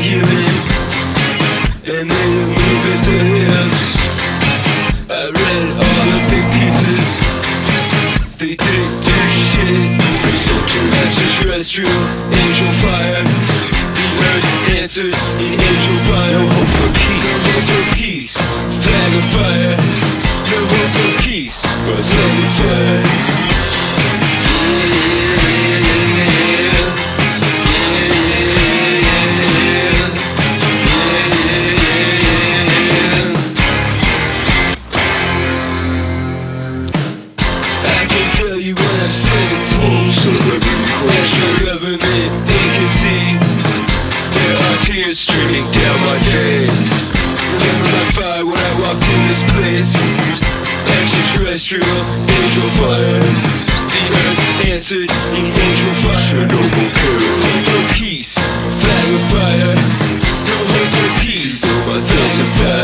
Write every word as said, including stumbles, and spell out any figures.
healing, and made a move at the hips. I read all the thick pieces, they didn't do shit. Extraterrestrial angel fire, the earth answered in angel fire. No hope for peace, no hope for peace. Flag of fire, no hope for peace. What's up with fire? Streaming down my face. Remember my fire when I walked in this place. Extraterrestrial angel fire, the earth answered in angel fire. No hope for peace, flag of fire. No hope for peace, myself inside.